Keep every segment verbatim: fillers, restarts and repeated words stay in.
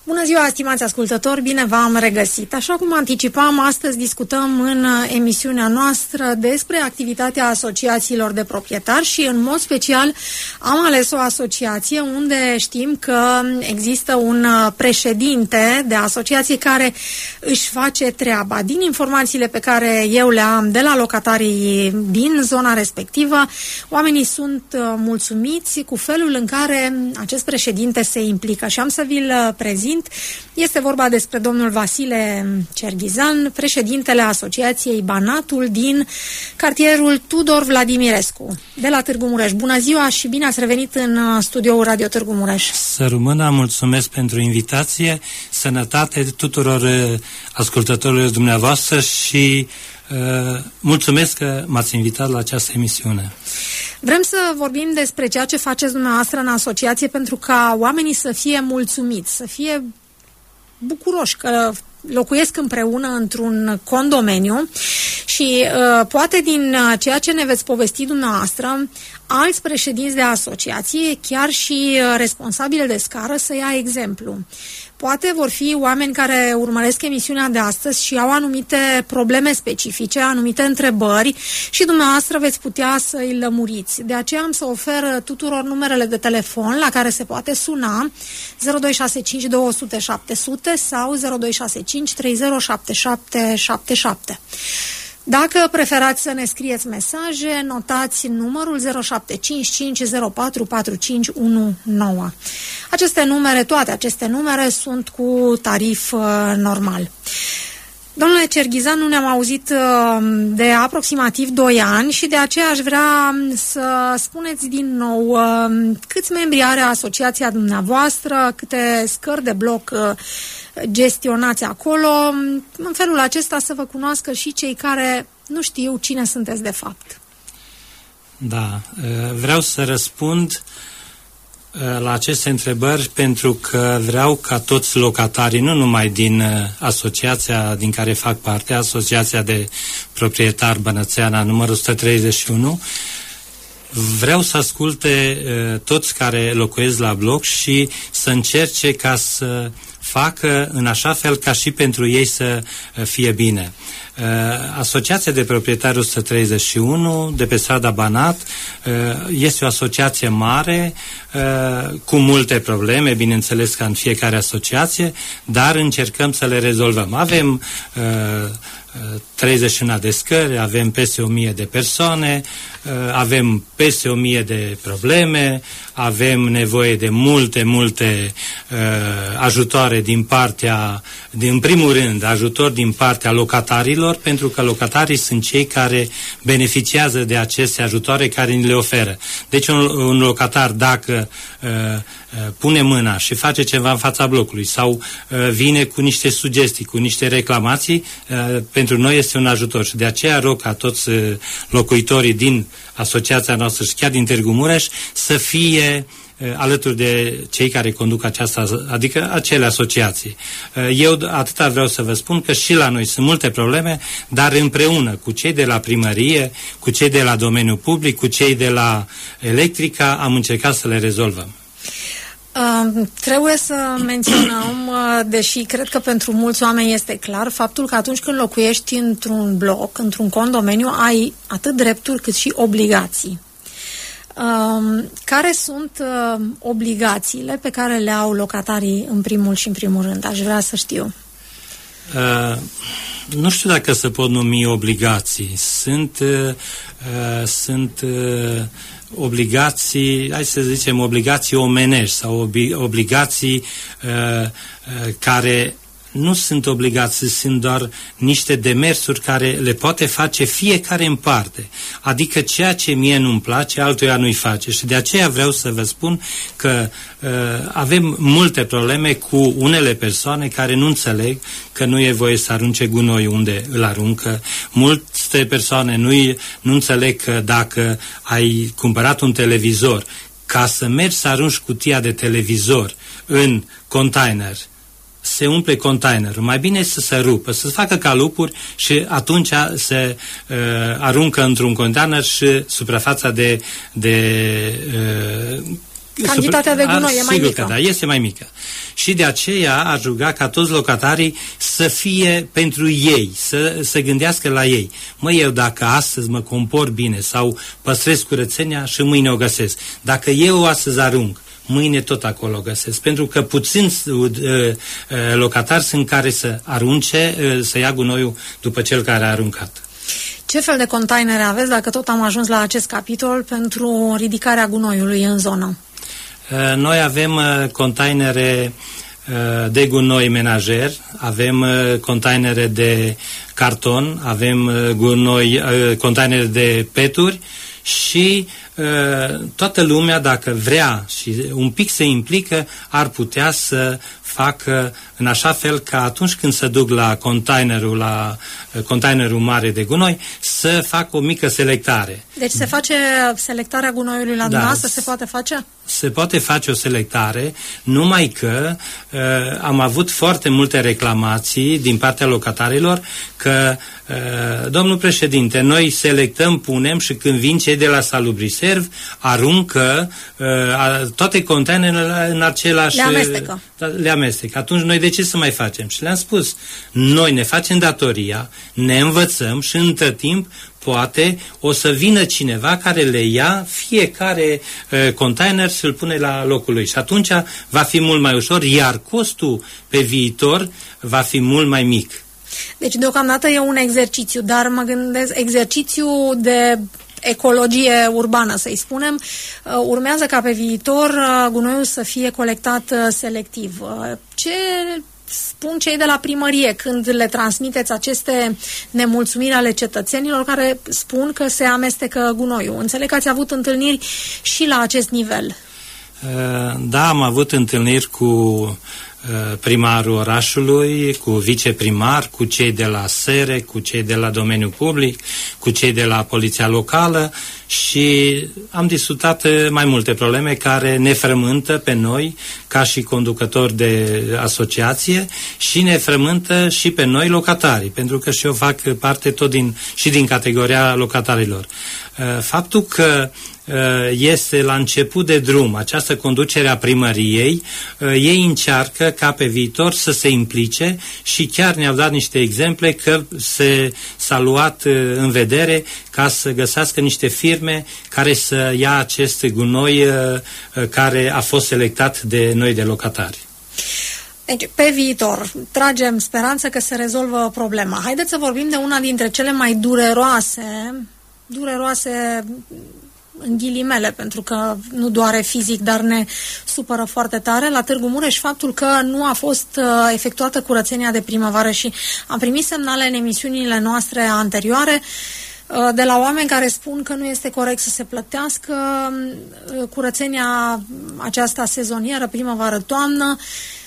Bună ziua, stimați ascultători, bine v-am regăsit. Așa cum anticipam, astăzi discutăm în emisiunea noastră despre activitatea asociațiilor de proprietari și în mod special am ales o asociație unde știm că există un președinte de asociație care își face treaba. Din informațiile pe care eu le am de la locatarii din zona respectivă, oamenii sunt mulțumiți cu felul în care acest președinte se implică și am să vi-l prezint. Este vorba despre domnul Vasile Cerghizan, președintele Asociației Banatul din cartierul Tudor Vladimirescu, de la Târgu Mureș. Bună ziua și bine ați revenit în studioul Radio Târgu Mureș. Să rămână, mulțumesc pentru invitație, sănătate tuturor ascultătorilor dumneavoastră și uh, mulțumesc că m-ați invitat la această emisiune. Vrem să vorbim despre ceea ce faceți dumneavoastră în asociație pentru ca oamenii să fie mulțumiți, să fie bucuroși că locuiesc împreună într-un condomeniu și uh, poate din ceea ce ne veți povesti dumneavoastră, alți președinți de asociație, chiar și uh, responsabile de scară, să ia exemplu. Poate vor fi oameni care urmăresc emisiunea de astăzi și au anumite probleme specifice, anumite întrebări și dumneavoastră veți putea să îi lămuriți. De aceea am să ofer tuturor numerele de telefon la care se poate suna zero doi șase cinci două zero zero șapte zero zero sau zero doi șase cinci trei zero șapte șapte șapte șapte. Dacă preferați să ne scrieți mesaje, notați numărul zero șapte cinci cinci zero patru patru cinci unu nouă. Aceste numere, toate aceste numere sunt cu tarif uh, normal. Domnule Cerghizan, nu ne-am auzit uh, de aproximativ doi ani și de aceea aș vrea să spuneți din nou uh, câți membri are asociația dumneavoastră, câte scări de bloc uh, gestionați acolo, în felul acesta să vă cunoască și cei care nu știu cine sunteți de fapt. Da, vreau să răspund la aceste întrebări pentru că vreau ca toți locatarii, nu numai din asociația din care fac parte, Asociația de Proprietari Bănățeana numărul o sută treizeci și unu, vreau să asculte toți care locuiesc la bloc și să încerce ca să facă în așa fel ca și pentru ei să fie bine. Asociația de Proprietari o sută treizeci și unu de pe strada Banat este o asociație mare cu multe probleme, bineînțeles ca în fiecare asociație, dar încercăm să le rezolvăm. Avem treizeci și unu de scări, avem peste o mie de persoane, avem peste o mie de probleme, avem nevoie de multe, multe uh, ajutoare din partea, din, în primul rând, ajutor din partea locatarilor, pentru că locatarii sunt cei care beneficiază de aceste ajutoare care ni le oferă. Deci un, un locatar, dacă uh, pune mâna și face ceva în fața blocului sau uh, vine cu niște sugestii, cu niște reclamații, uh, pentru noi este un ajutor și de aceea rog ca toți uh, locuitorii din asociația noastră și chiar din Târgu Mureș să fie uh, alături de cei care conduc această, adică acele asociații. Uh, eu atâta vreau să vă spun că și la noi sunt multe probleme, dar împreună cu cei de la primărie, cu cei de la domeniul public, cu cei de la electrica, am încercat să le rezolvăm. Uh, trebuie să menționăm, uh, deși cred că pentru mulți oameni este clar, faptul că atunci când locuiești într-un bloc, într-un condomeniu, ai atât drepturi cât și obligații. Uh, care sunt uh, obligațiile pe care le au locatarii în primul și în primul rând? Aș vrea să știu. Uh, nu știu dacă se pot numi obligații. Sunt, uh, uh, sunt uh, obligații, hai să zicem, obligații omenești sau obligații uh, uh, care nu sunt obligații, sunt doar niște demersuri care le poate face fiecare în parte. Adică ceea ce mie nu-mi place, altuia nu-i face. Și de aceea vreau să vă spun că uh, avem multe probleme cu unele persoane care nu înțeleg că nu e voie să arunce gunoi unde îl aruncă. Multe persoane nu, nu înțeleg că dacă ai cumpărat un televizor, ca să mergi să arunci cutia de televizor în container, se umple containerul. Mai bine să se rupă, să se facă calupuri și atunci se uh, aruncă într-un container și suprafața de, de uh, Cantitatea de gunoi a, e mai sigur mică. Că da, este mai mică. Și de aceea aș ruga ca toți locatarii să fie pentru ei, să se gândească la ei. Mă, eu dacă astăzi mă compor bine sau păstrez curățenia și mâine o găsesc. Dacă eu astăzi arunc, mâine tot acolo o găsesc. Pentru că puțini uh, uh, locatari sunt care să arunce, uh, să ia gunoiul după cel care a aruncat. Ce fel de containere aveți, dacă tot am ajuns la acest capitol, pentru ridicarea gunoiului în zonă? Noi avem containere de gunoi menajer, avem containere de carton, avem gunoi, containere de peturi și toată lumea, dacă vrea și un pic se implică, ar putea să facă în așa fel ca atunci când se duc la containerul, la containerul mare de gunoi, să facă o mică selectare. Deci se face selectarea gunoiului la da, dumneavoastră? Se poate face? Se poate face o selectare, numai că uh, am avut foarte multe reclamații din partea locatarilor că, uh, domnul președinte, noi selectăm, punem și când vin cei de la Salubriserv, aruncă uh, toate containerele în același... Le amestecă. Le amestecă. Atunci noi de ce să mai facem? Și le-am spus, noi ne facem datoria, ne învățăm și între timp poate o să vină cineva care le ia fiecare uh, container și îl pune la locul lui. Și atunci va fi mult mai ușor, iar costul pe viitor va fi mult mai mic. Deci deocamdată e un exercițiu, dar mă gândesc, exercițiu de ecologie urbană, să-i spunem, urmează ca pe viitor gunoiul să fie colectat selectiv. Ce spun cei de la primărie când le transmiteți aceste nemulțumiri ale cetățenilor care spun că se amestecă gunoiul? Înțeleg că ați avut întâlniri și la acest nivel. Da, am avut întâlniri cu primarul orașului, cu viceprimar, cu cei de la S E R E, cu cei de la domeniul public, cu cei de la poliția locală și am discutat mai multe probleme care ne frământă pe noi ca și conducători de asociație și ne frământă și pe noi locatarii, pentru că și eu fac parte tot din, și din categoria locatarilor. Faptul că este la început de drum această conducere a primăriei, ei încearcă ca pe viitor să se implice și chiar ne-au dat niște exemple că se, s-a luat în vedere ca să găsească niște firme care să ia acest gunoi care a fost selectat de noi de locatari. Deci, pe viitor, tragem speranță că se rezolvă problema. Haideți să vorbim de una dintre cele mai dureroase, dureroase în ghilimele, pentru că nu doare fizic, dar ne supără foarte tare, la Târgu Mureș, faptul că nu a fost uh, efectuată curățenia de primăvară și am primit semnale în emisiunile noastre anterioare uh, de la oameni care spun că nu este corect să se plătească uh, curățenia aceasta sezonieră, primăvară-toamnă,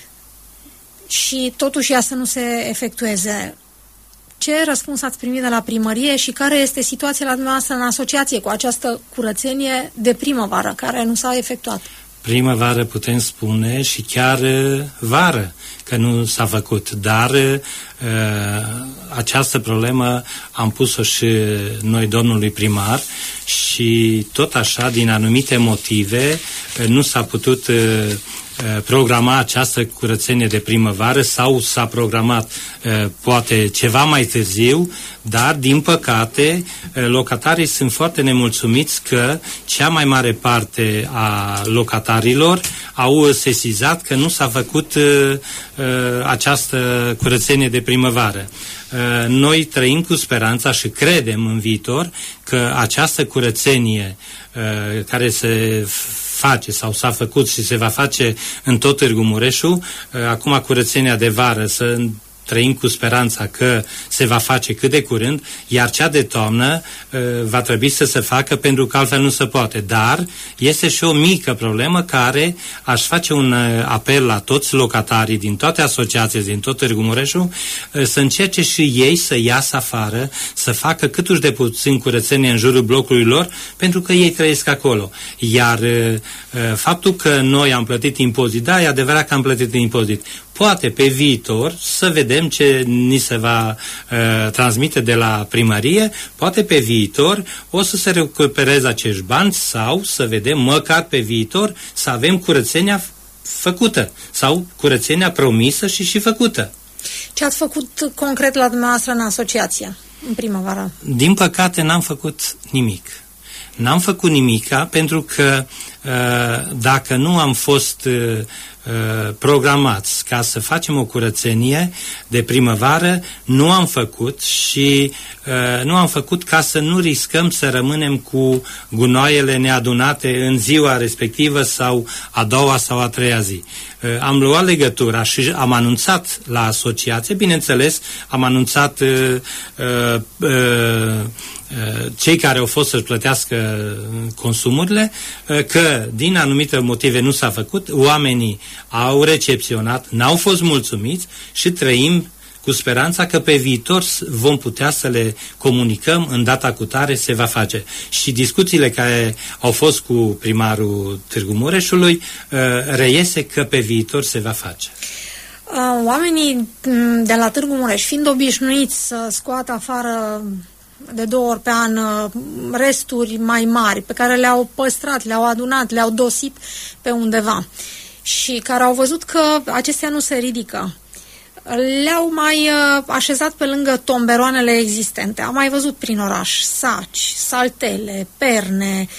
și totuși ea să nu se efectueze. Ce răspuns ați primit de la primărie și care este situația la dumneavoastră în asociație cu această curățenie de primăvară care nu s-a efectuat? Primăvară putem spune și chiar vară că nu s-a făcut, dar uh, această problemă am pus-o și noi domnului primar și tot așa, din anumite motive, nu s-a putut uh, programa această curățenie de primăvară sau s-a programat uh, poate ceva mai târziu, dar din păcate locatarii sunt foarte nemulțumiți că cea mai mare parte a locatarilor au sesizat că nu s-a făcut uh, această curățenie de primăvară. Uh, noi trăim cu speranța și credem în viitor că această curățenie uh, care se face sau s-a făcut și se va face în tot Târgu Mureșul, acum curățenia de vară, să trăim cu speranța că se va face cât de curând, iar cea de toamnă uh, va trebui să se facă pentru că altfel nu se poate. Dar este și o mică problemă care aș face un uh, apel la toți locatarii din toate asociațiile din tot Târgu Mureșul uh, să încerce și ei să iasă afară, să facă cât uși de puțin curățenie în jurul blocului lor, pentru că ei trăiesc acolo. Iar uh, faptul că noi am plătit impozit, da, e adevărat că am plătit impozit. poate pe viitor să vedem ce ni se va uh, transmite de la primărie, poate pe viitor o să se recupereze acești bani sau să vedem măcar pe viitor să avem curățenia făcută sau curățenia promisă și și făcută. Ce ați făcut concret la dumneavoastră în asociație în primăvară? Din păcate n-am făcut nimic. N-am făcut nimica pentru că uh, dacă nu am fost uh, programați ca să facem o curățenie de primăvară, nu am făcut și uh, nu am făcut ca să nu riscăm să rămânem cu gunoaiele neadunate în ziua respectivă sau a doua sau a treia zi. Uh, am luat legătura și am anunțat la asociație, bineînțeles, am anunțat uh, uh, uh, cei care au fost să-și plătească consumurile, că din anumite motive nu s-a făcut, oamenii au recepționat, n-au fost mulțumiți și trăim cu speranța că pe viitor vom putea să le comunicăm în data cu tare se va face. Și discuțiile care au fost cu primarul Târgu Mureșului reiese că pe viitor se va face. Oamenii de la Târgu Mureș, fiind obișnuiți să scoată afară de două ori pe an resturi mai mari pe care le-au păstrat, le-au adunat, le-au dosit pe undeva și care au văzut că acestea nu se ridică, le-au mai așezat pe lângă tomberoanele existente. Am mai văzut prin oraș saci, saltele, perne,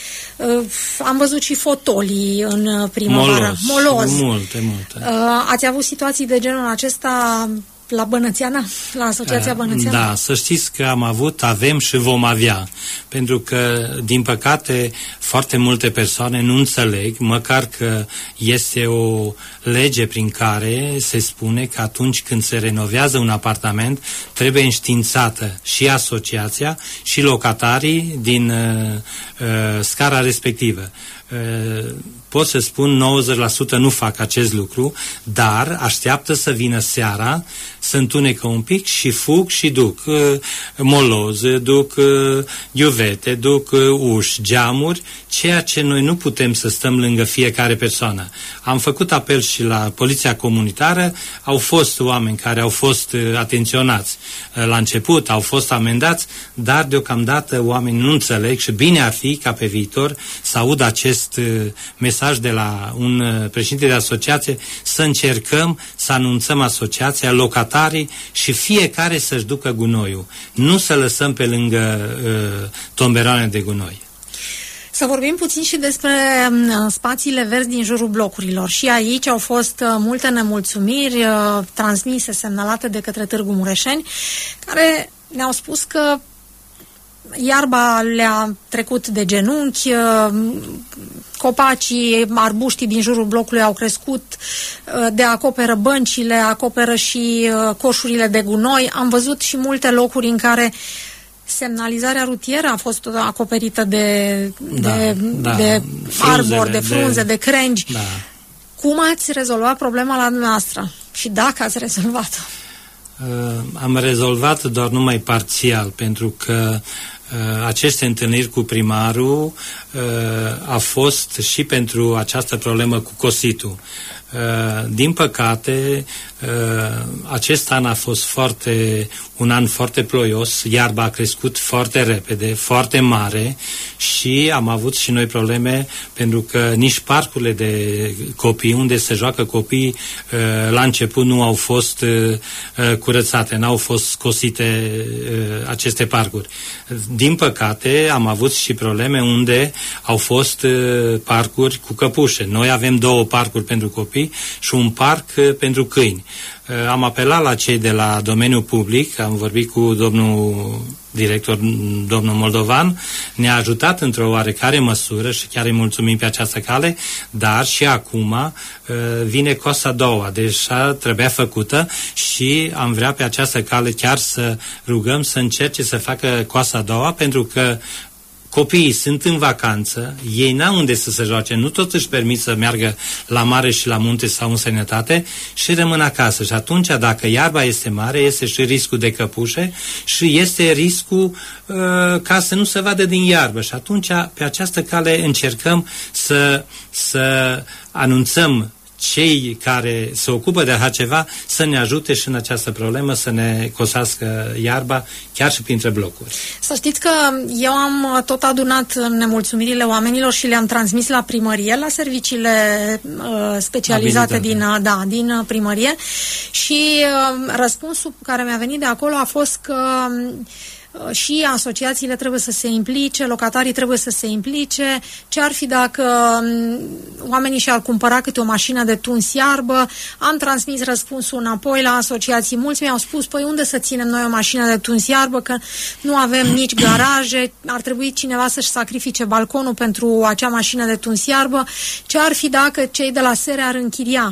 am văzut și fotolii în primăvară, Molos, moloz. Multe, multe. Ați avut situații de genul acesta la Bănățeana, la Asociația Bănățeana? Da, să știți că am avut, avem și vom avea. Pentru că, din păcate, foarte multe persoane nu înțeleg, măcar că este o lege prin care se spune că atunci când se renovează un apartament, trebuie înștiințată și asociația și locatarii din uh, uh, scara respectivă. Uh, pot să spun nouăzeci la sută nu fac acest lucru, dar așteaptă să vină seara, să întunecă un pic și fug și duc uh, moloze, duc uh, iuvete, duc uh, uși, geamuri, ceea ce noi nu putem să stăm lângă fiecare persoană. Am făcut apel și la poliția comunitară, au fost oameni care au fost uh, atenționați uh, la început, au fost amendați, dar deocamdată oamenii nu înțeleg și bine ar fi ca pe viitor să aud acest uh, mesaj de la un uh, președinte de asociație, să încercăm să anunțăm asociația, locatarii și fiecare să-și ducă gunoiul. Nu să lăsăm pe lângă uh, tomberoane de gunoi. Să vorbim puțin și despre uh, spațiile verzi din jurul blocurilor. Și aici au fost uh, multe nemulțumiri uh, transmise, semnalate de către Târgu Mureșeni, care ne-au spus că iarba le-a trecut de genunchi, copacii, arbuștii din jurul blocului au crescut, de acoperă băncile, acoperă și coșurile de gunoi. Am văzut și multe locuri în care semnalizarea rutieră a fost acoperită de, da, de, da, de arbori, de frunze, de, de crengi. Da. Cum ați rezolvat problema la dumneavoastră? Și dacă ați rezolvat-o? Uh, am rezolvat doar numai parțial, pentru că uh, aceste întâlniri cu primarul uh, a fost și pentru această problemă cu cositul. Uh, din păcate, uh, acest an a fost foarte, un an foarte ploios, iarba a crescut foarte repede, foarte mare și am avut și noi probleme pentru că nici parcurile de copii, unde se joacă copii, uh, la început nu au fost uh, curățate, n-au fost scosite uh, aceste parcuri. Din păcate, am avut și probleme unde au fost uh, parcuri cu căpușe. Noi avem două parcuri pentru copii și un parc uh, pentru câini. Uh, am apelat la cei de la domeniul public, am vorbit cu domnul director, domnul Moldovan, ne-a ajutat într-o oarecare măsură și chiar îi mulțumim pe această cale, dar și acum uh, vine coasa a doua, deja trebuia făcută și am vrea pe această cale chiar să rugăm să încerce să facă coasa a doua, pentru că copiii sunt în vacanță, ei n-au unde să se joace, nu tot își permit să meargă la mare și la munte sau în sănătate și rămân acasă. Și atunci, dacă iarba este mare, este și riscul de căpușe și este riscul uh, ca să nu se vadă din iarbă. Și atunci, pe această cale, încercăm să, să anunțăm cei care se ocupă de așa ceva să ne ajute și în această problemă, să ne cosească iarba chiar și printre blocuri. Să știți că eu am tot adunat nemulțumirile oamenilor și le-am transmis la primărie, la serviciile uh, specializate Abilitate. din, da, din primărie și uh, răspunsul care mi-a venit de acolo a fost că și asociațiile trebuie să se implice, locatarii trebuie să se implice. Ce ar fi dacă oamenii și-ar cumpăra câte o mașină de tuns iarbă? Am transmis răspunsul înapoi la asociații. Mulți mi-au spus, păi unde să ținem noi o mașină de tuns iarbă, că nu avem nici garaje, ar trebui cineva să-și sacrifice balconul pentru acea mașină de tuns iarbă. Ce ar fi dacă cei de la S E R E ar închiria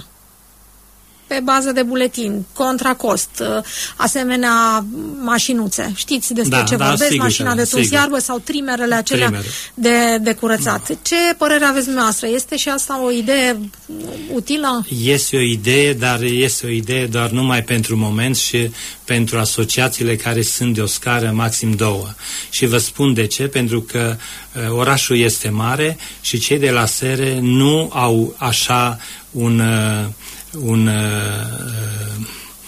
pe bază de buletin, contra cost, asemenea mașinuțe. Știți despre da, ce da, vorbesc? sigur, Mașina de tuns iarbă sau trimerele acelea Trimere. de, de curățat. Da. Ce părere aveți dumneavoastră? Este și asta o idee utilă? Este o idee, dar este o idee doar numai pentru moment și pentru asociațiile care sunt de o scară maxim două. Și vă spun de ce, pentru că uh, orașul este mare și cei de la S E R E nu au așa un... Uh, un uh,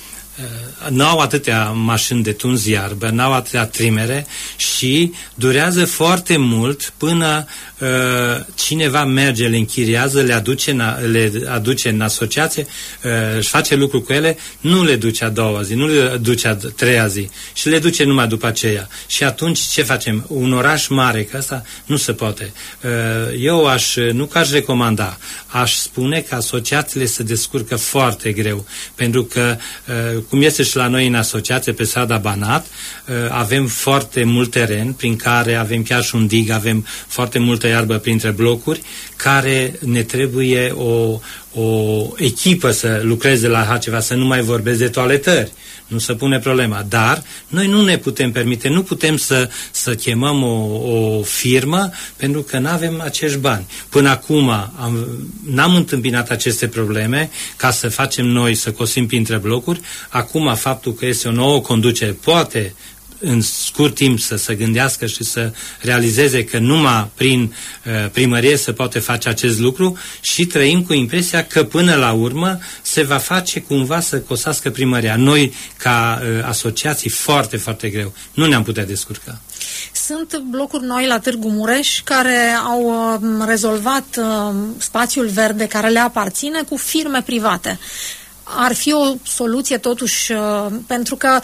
uh, n-au atâtea mașini de tuns iarbă, n-au atâtea trimere și durează foarte mult până uh, cineva merge, le închiriază, le aduce în, le aduce în asociație, uh, își face lucru cu ele, nu le duce a doua zi, nu le duce a treia zi și le duce numai după aceea. Și atunci ce facem? Un oraș mare, că asta nu se poate. Uh, eu aș, nu că aș recomanda, aș spune că asociațiile se descurcă foarte greu, pentru că uh, cum este și la noi în asociație pe strada Banat, avem foarte mult teren prin care avem chiar și un dig, avem foarte multă iarbă printre blocuri, care ne trebuie o, o echipă să lucreze la așa ceva, să nu mai vorbesc de toaletări. Nu se pune problema, dar noi nu ne putem permite, nu putem să, să chemăm o, o firmă pentru că nu avem acești bani. Până acum am, n-am întâmpinat aceste probleme ca să facem noi să cosim printre blocuri. Acum faptul că este o nouă conducere poate în scurt timp să se gândească și să realizeze că numai prin uh, primărie se poate face acest lucru și trăim cu impresia că până la urmă se va face cumva să cosească primăria. Noi, ca uh, asociații, foarte, foarte greu. Nu ne-am putea descurca. Sunt blocuri noi la Târgu Mureș care au uh, rezolvat uh, spațiul verde care le aparține cu firme private. Ar fi o soluție totuși, uh, pentru că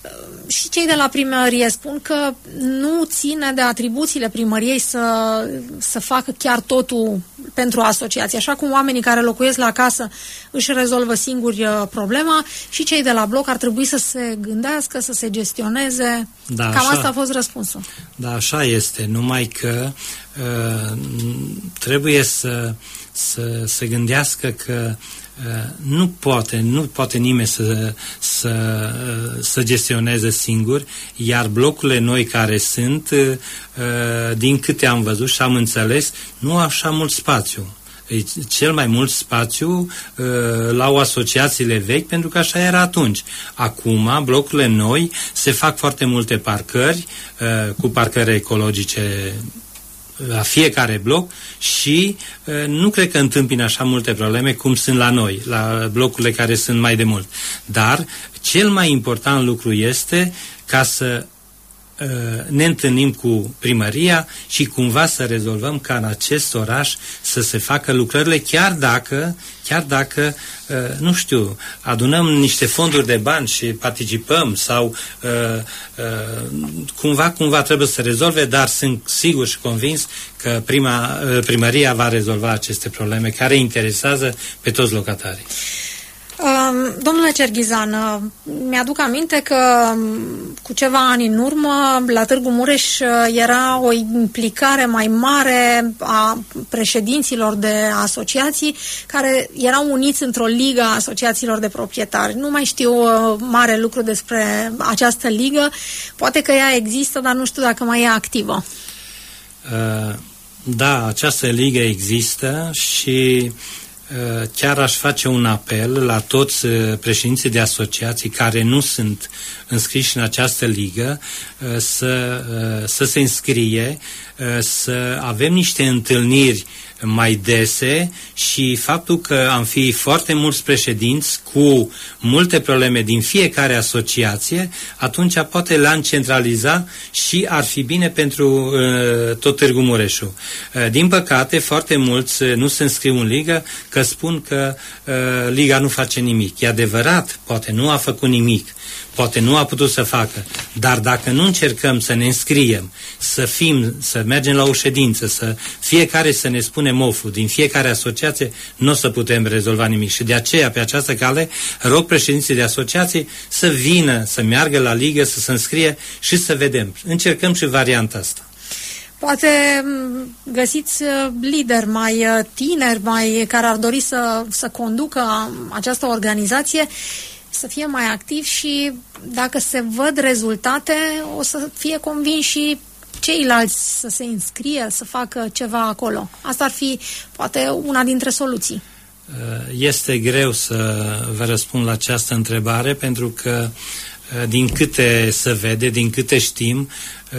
și cei de la primărie spun că nu ține de atribuțiile primăriei să, să facă chiar totul pentru asociație. Așa cum oamenii care locuiesc la casă își rezolvă singuri problema, și cei de la bloc ar trebui să se gândească, să se gestioneze. Da, Cam așa, asta a fost răspunsul. Da, așa este. Numai că uh, trebuie să, să se gândească că nu poate, nu poate nimeni să, să, să gestioneze singur, iar blocurile noi care sunt, din câte am văzut și am înțeles, nu au așa mult spațiu. Cel mai mult spațiu l-au asociațiile vechi, pentru că așa era atunci. Acum, blocurile noi, se fac foarte multe parcări, cu parcări ecologice la fiecare bloc și uh, nu cred că întâmpină așa multe probleme cum sunt la noi, la blocurile care sunt mai de mult. Dar cel mai important lucru este ca să uh, ne întâlnim cu primăria și cumva să rezolvăm ca în acest oraș să se facă lucrările, chiar dacă chiar dacă, uh, nu știu, adunăm niște fonduri de bani și participăm sau uh, uh, cumva, cumva trebuie să se rezolve, dar sunt sigur și convins că prima, uh, primăria va rezolva aceste probleme care interesează pe toți locatarii. Domnule Cerghizan, mi-aduc aminte că cu ceva ani în urmă la Târgu Mureș era o implicare mai mare a președinților de asociații care erau uniți într-o ligă a asociațiilor de proprietari. Nu mai știu mare lucru despre această ligă, poate că ea există, dar nu știu dacă mai e activă. Da, această ligă există și chiar aș face un apel la toți președinții de asociații care nu sunt înscriși în această ligă să, să se înscrie să avem niște întâlniri mai dese și faptul că am fi foarte mulți președinți cu multe probleme din fiecare asociație, atunci poate le-am centraliza și ar fi bine pentru uh, tot Târgu Mureșul. Uh, din păcate, foarte mulți uh, nu se înscriu în ligă că spun că uh, liga nu face nimic. E adevărat, poate nu a făcut nimic, poate nu a putut să facă, dar dacă nu încercăm să ne înscriem, să fim, să mergem la o ședință, să fiecare să ne spune moful din fiecare asociație, nu o să putem rezolva nimic. Și de aceea, pe această cale, rog președinții de asociații să vină, să meargă la ligă, să se înscrie și să vedem. Încercăm și varianta asta. Poate găsiți lideri mai tineri, mai care ar dori să, să conducă această organizație, să fie mai activ și dacă se văd rezultate, o să fie convinși și ceilalți să se înscrie, să facă ceva acolo. Asta ar fi, poate, una dintre soluții. Este greu să vă răspund la această întrebare, pentru că, din câte se vede, din câte știm,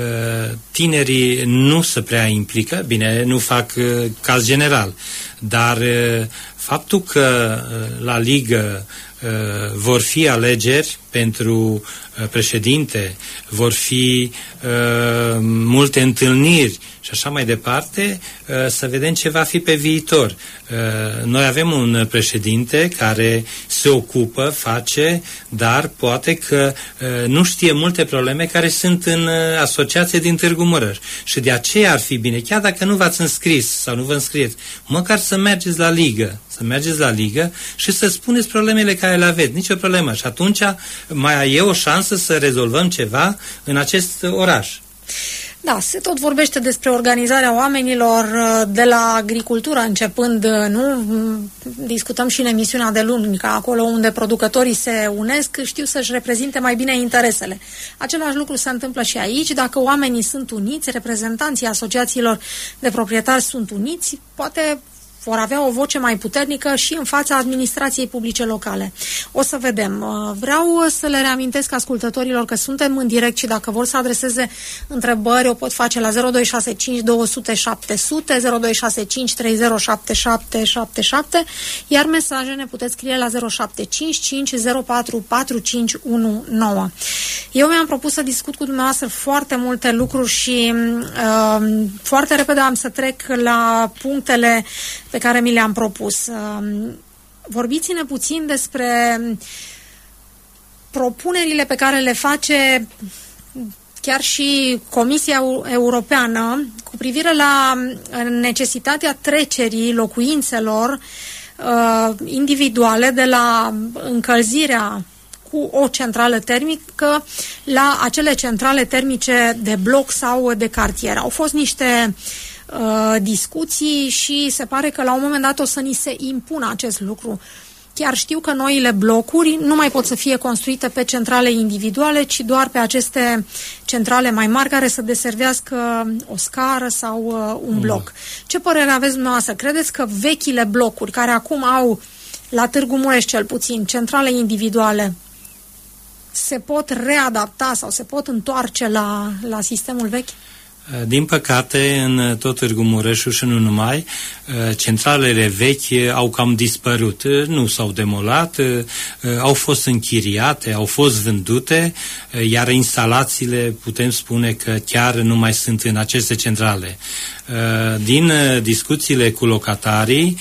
tinerii nu se prea implică, bine, nu fac caz general, dar faptul că la ligă vor fi alegeri pentru președinte, vor fi uh, multe întâlniri și așa mai departe, uh, să vedem ce va fi pe viitor. Uh, noi avem un președinte care se ocupă, face, dar poate că uh, nu știe multe probleme care sunt în uh, asociație din Târgu Mureș. Și de aceea ar fi bine, chiar dacă nu v-ați înscris sau nu vă înscrieți, măcar să mergeți la ligă, să mergeți la ligă și să spuneți problemele care le aveți. Nici o problemă. Și atunci mai e o șansă să rezolvăm ceva în acest oraș. Da, se tot vorbește despre organizarea oamenilor de la agricultură începând, nu? Discutăm și în emisiunea de luni, că acolo unde producătorii se unesc știu să-și reprezinte mai bine interesele. Același lucru se întâmplă și aici. Dacă oamenii sunt uniți, reprezentanții asociațiilor de proprietari sunt uniți, poate vor avea o voce mai puternică și în fața administrației publice locale. O să vedem. Vreau să le reamintesc ascultătorilor că suntem în direct și dacă vor să adreseze întrebări, o pot face la zero doi șase cinci două zero zero șapte zero zero, zero doi șase cinci trei zero șapte șapte șapte șapte, iar mesaje ne puteți scrie la zero șapte cinci cinci zero patru patru cinci unu nouă. Eu mi-am propus să discut cu dumneavoastră foarte multe lucruri și uh, foarte repede am să trec la punctele pe care mi le-am propus. Vorbiți-ne puțin despre propunerile pe care le face chiar și Comisia Europeană cu privire la necesitatea trecerii locuințelor uh, individuale de la încălzirea cu o centrală termică la acele centrale termice de bloc sau de cartier. Au fost niște uh, discuții și se pare că la un moment dat o să ni se impună acest lucru. Chiar știu că noile blocuri nu mai pot să fie construite pe centrale individuale, ci doar pe aceste centrale mai mari care să deservească o scară sau uh, un bloc. Ce părere aveți dumneavoastră? Credeți că vechile blocuri, care acum au, la Târgu Mureș cel puțin, centrale individuale, se pot readapta sau se pot întoarce la, la sistemul vechi? Din păcate, în tot Târgu Mureșul și nu numai, centralele vechi au cam dispărut. Nu s-au demolat, au fost închiriate, au fost vândute, iar instalațiile putem spune că chiar nu mai sunt în aceste centrale. Din discuțiile cu locatarii,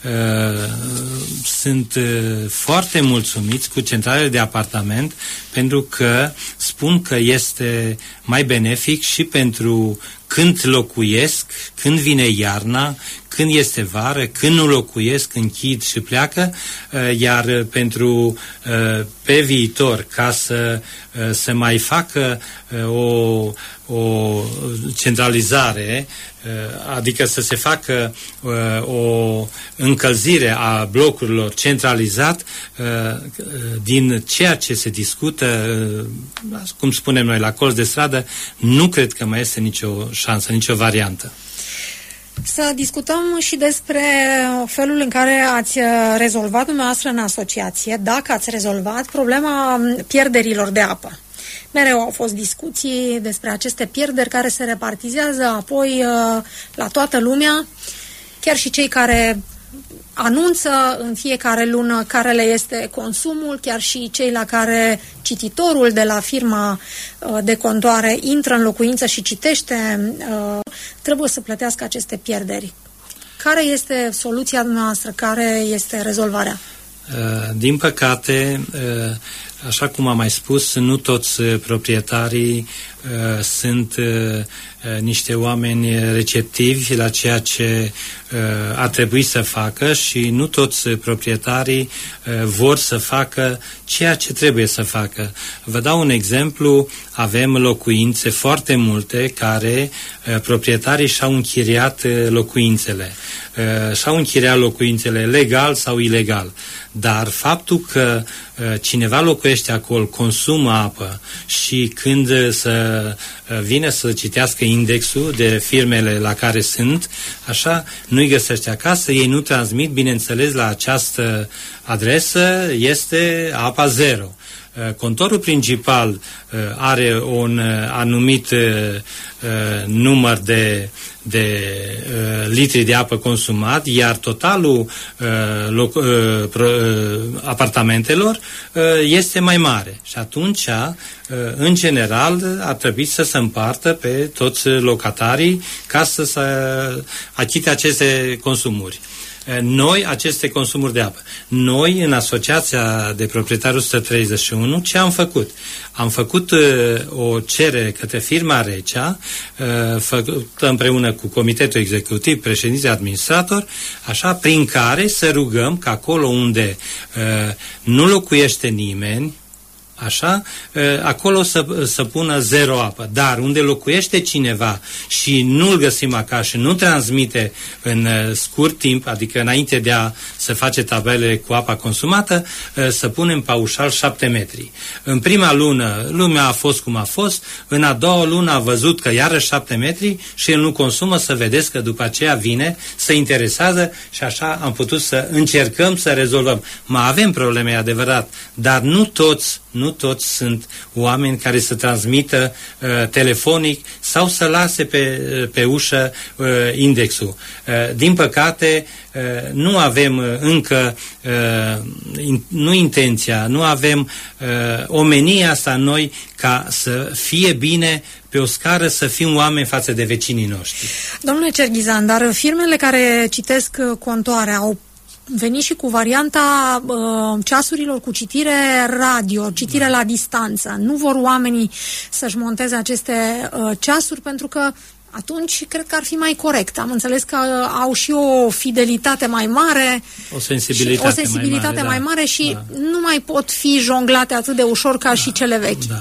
sunt foarte mulțumiți cu centralele de apartament, pentru că spun că este mai benefic și pentru când locuiesc, când vine iarna, când este vară, când nu locuiesc, închid și pleacă, iar pentru pe viitor, ca să se mai facă o, o centralizare, adică să se facă o încălzire a blocurilor centralizat, din ceea ce se discută, cum spunem noi, la colț de stradă, nu cred că mai este nicio șansă, nicio variantă. Să discutăm și despre felul în care ați rezolvat dumneavoastră în asociație, dacă ați rezolvat problema pierderilor de apă. Mereu au fost discuții despre aceste pierderi care se repartizează apoi la toată lumea, chiar și cei care anunță în fiecare lună care le este consumul, chiar și cei la care cititorul de la firma de contoare intră în locuință și citește, trebuie să plătească aceste pierderi. Care este soluția dumneavoastră? Care este rezolvarea? Din păcate, așa cum am mai spus, nu toți proprietarii uh, sunt uh, niște oameni receptivi la ceea ce uh, ar trebui să facă și nu toți proprietarii uh, vor să facă ceea ce trebuie să facă. Vă dau un exemplu, avem locuințe foarte multe care uh, proprietarii și-au închiriat uh, locuințele. Uh, și-au închiriat locuințele legal sau ilegal. Dar faptul că uh, cineva locuiește acolo, consumă apă și când să uh, vine să citească indexul de firmele la care sunt, așa, nu-i găsește acasă, ei nu transmit, bineînțeles, la această adresă este apa zero. Contorul principal are un anumit număr de, de litri de apă consumat, iar totalul loc, apartamentelor este mai mare. Și atunci, în general, ar trebui să se împartă pe toți locatarii ca să se achite aceste consumuri. Noi, aceste consumuri de apă. Noi, în Asociația de Proprietari o sută treizeci și unu, ce am făcut? Am făcut uh, o cerere către firma Recea, uh, făcută împreună cu Comitetul Executiv, președinte, administrator, așa, prin care să rugăm că acolo unde uh, nu locuiește nimeni, așa, acolo să, să pună zero apă. Dar unde locuiește cineva și nu-l găsim acasă și nu transmite în scurt timp, adică înainte de a se face tabele cu apa consumată, să punem paușal șapte metri. În prima lună lumea a fost cum a fost, în a doua lună a văzut că iarăși șapte metri și el nu consumă, să vedeți că după aceea vine, se interesează și așa am putut să încercăm să rezolvăm. Mai avem probleme, e adevărat, dar nu toți Nu toți sunt oameni care să transmită uh, telefonic sau să lase pe, pe ușă uh, indexul. Uh, din păcate, uh, nu avem uh, încă uh, in, nu intenția, nu avem uh, omenia asta noi ca să fie bine pe o scară, să fim oameni față de vecinii noștri. Domnule Cerghizan, dar firmele care citesc contoare au veni și cu varianta uh, ceasurilor cu citire radio, citire da. la distanță. Nu vor oamenii să-și monteze aceste uh, ceasuri pentru că atunci cred că ar fi mai corect. Am înțeles că uh, au și o fidelitate mai mare, o sensibilitate, o sensibilitate mai mare, mai mare da. și da. nu mai pot fi jonglate atât de ușor ca da. și cele vechi. Da.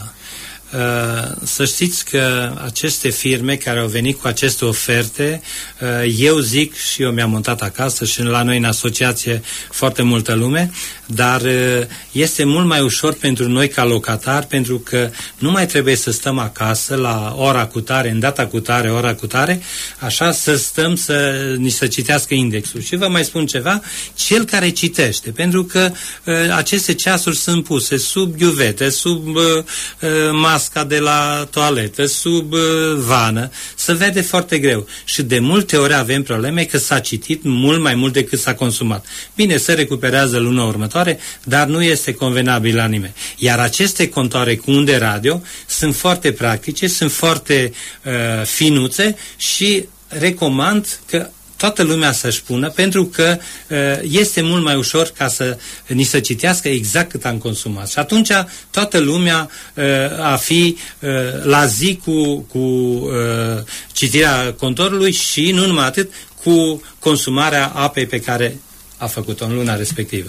Să știți că aceste firme care au venit cu aceste oferte, eu zic și eu mi-am montat acasă și la noi în asociație foarte multă lume, dar este mult mai ușor pentru noi ca locatari, pentru că nu mai trebuie să stăm acasă la ora cutare, în data cutare, ora cutare, așa să stăm să ni se citească indexul. Și vă mai spun ceva, cel care citește, pentru că aceste ceasuri sunt puse sub ghiuvete, sub masca de la toaletă, sub uh, vană, se vede foarte greu. Și de multe ori avem probleme că s-a citit mult mai mult decât s-a consumat. Bine, se recuperează luna următoare, dar nu este convenabil la nimeni. Iar aceste contoare cu unde radio sunt foarte practice, sunt foarte uh, finuțe și recomand că toată lumea să-și pună, pentru că uh, este mult mai ușor ca să ni se citească exact cât am consumat. Și atunci toată lumea uh, a fi uh, la zi cu, cu uh, citirea contorului și nu numai atât, cu consumarea apei pe care a făcut-o în luna respectivă.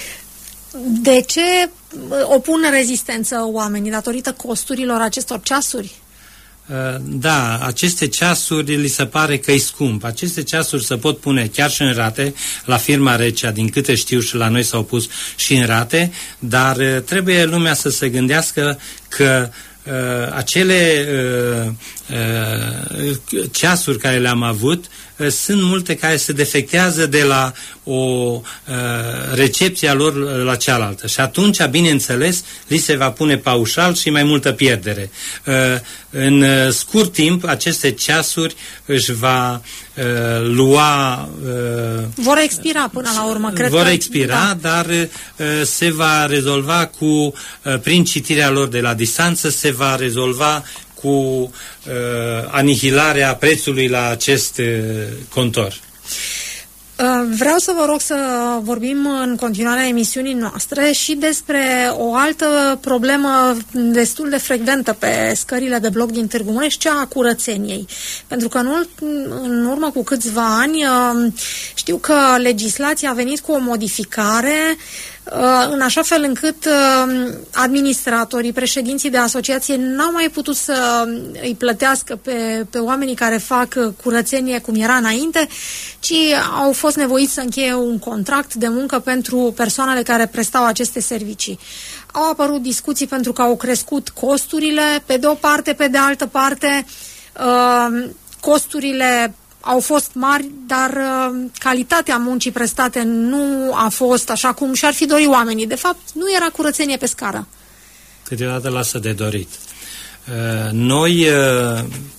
De ce opun rezistență oamenii datorită costurilor acestor ceasuri? Da, aceste ceasuri li se pare că e scump. Aceste ceasuri se pot pune chiar și în rate, la firma Recea, din câte știu și la noi s-au pus și în rate, dar trebuie lumea să se gândească că uh, acele uh, ceasuri care le-am avut, sunt multe care se defectează de la o recepție a lor la cealaltă și atunci, bineînțeles, li se va pune paușal și mai multă pierdere. În scurt timp, aceste ceasuri își va lua... Vor expira până la urmă, cred vor că... expira, da. Dar se va rezolva cu, prin citirea lor de la distanță, se va rezolva cu uh, anihilarea prețului la acest uh, contor. Vreau să vă rog să vorbim în continuarea emisiunii noastre și despre o altă problemă destul de frecventă pe scările de bloc din Târgu Mureș, cea a curățeniei. Pentru că în, în urmă cu câțiva ani știu că legislația a venit cu o modificare în așa fel încât administratorii, președinții de asociație n-au mai putut să îi plătească pe, pe oamenii care fac curățenie cum era înainte, ci au fost nevoiți să încheie un contract de muncă pentru persoanele care prestau aceste servicii. Au apărut discuții pentru că au crescut costurile, pe de o parte, pe de altă parte, costurile au fost mari, dar uh, calitatea muncii prestate nu a fost așa cum și-ar fi dorit oamenii. De fapt, nu era curățenie pe scară. Câteodată lasă de dorit. Uh, noi uh,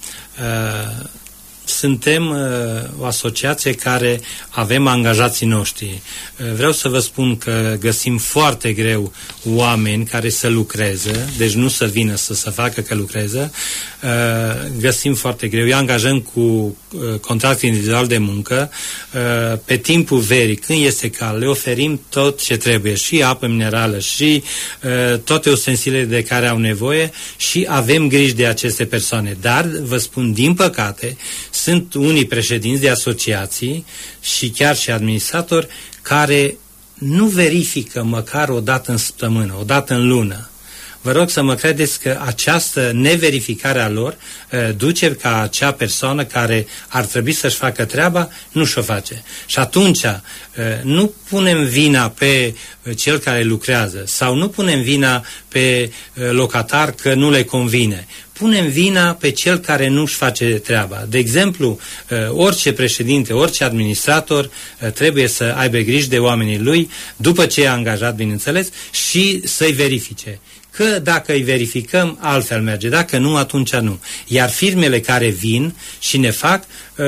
uh, suntem uh, o asociație care avem angajații noștri. Uh, vreau să vă spun că găsim foarte greu oameni care să lucreze, deci nu să vină să se facă că lucrează. Uh, găsim foarte greu. Îi angajăm cu uh, contract individual de muncă. Uh, pe timpul verii, când este cald, le oferim tot ce trebuie, și apă minerală, și uh, toate ustensilele de care au nevoie și avem grijă de aceste persoane. Dar, vă spun, din păcate, sunt unii președinți de asociații și chiar și administratori care nu verifică măcar o dată în săptămână, o dată în lună. Vă rog să mă credeți că această neverificare a lor uh, duce ca acea persoană care ar trebui să-și facă treaba, nu și-o face. Și atunci uh, nu punem vina pe uh, cel care lucrează sau nu punem vina pe uh, locatar că nu le convine. Punem vina pe cel care nu-și face treaba. De exemplu, orice președinte, orice administrator trebuie să aibă grijă de oamenii lui, după ce e angajat, bineînțeles, și să-i verifice. Că dacă îi verificăm, altfel merge. Dacă nu, atunci nu. Iar firmele care vin și ne fac,